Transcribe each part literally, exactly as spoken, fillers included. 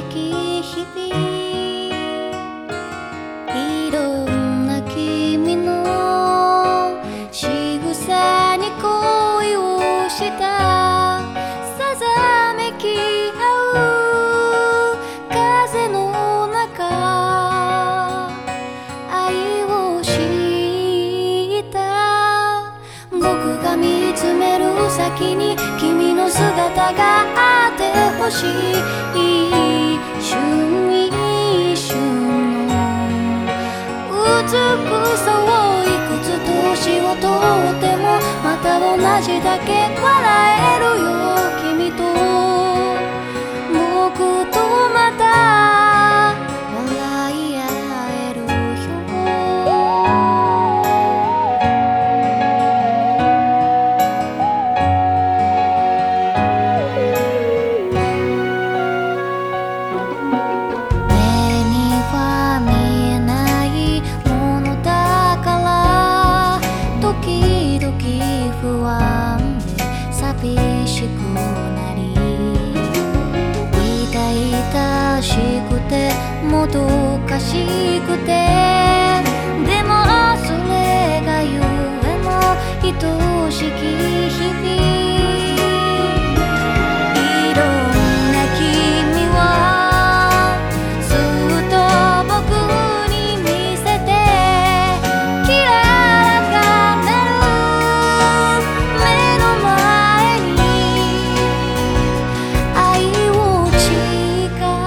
き日々、いろんな君の仕草に恋をしたさざめき合う風の中、愛を知った。僕が見つめる先に君の姿があってほしい。一瞬一瞬の美しさをいくつ年をとってもまた同じだけ笑えるよ。君と僕とまた笑い合えるよ。目には見えないものだから時々不安で寂しくなり、痛々しくてもどかしくて、でもそれがゆえの愛しき日々。いろんな君をずっと僕に見せて、きらかなる目の前に愛を誓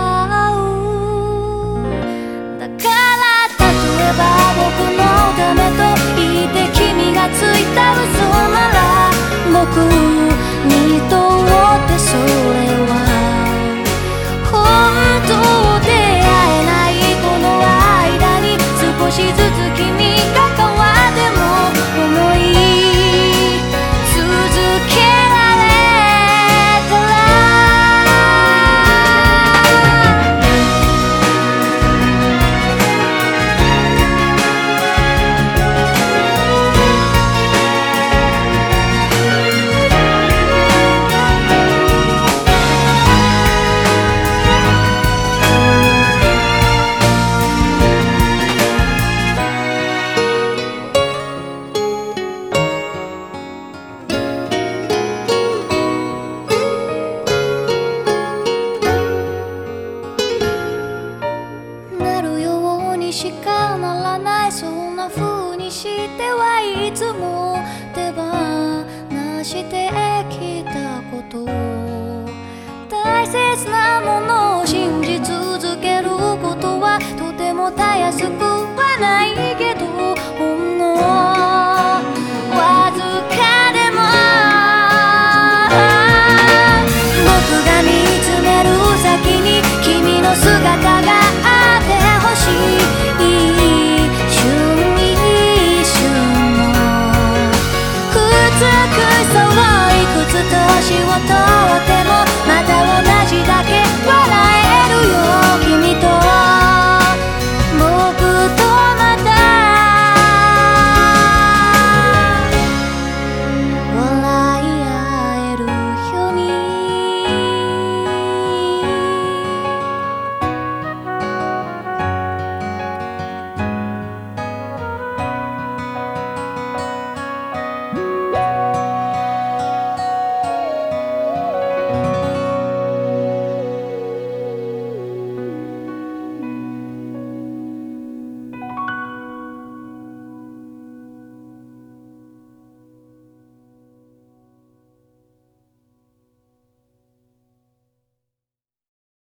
う。だから例えば僕のためと言って君がついた嘘なら、僕にとってそれは本当出会えない。この間に少しずつ君が変わっても思い続けられたら。なるようにしかならない、そんな風にしてはいつも手放してきたこと。大切なものを信じ続けることはとてもたやすくはないけど、ほんのわずかでも僕が見つめる先に君の姿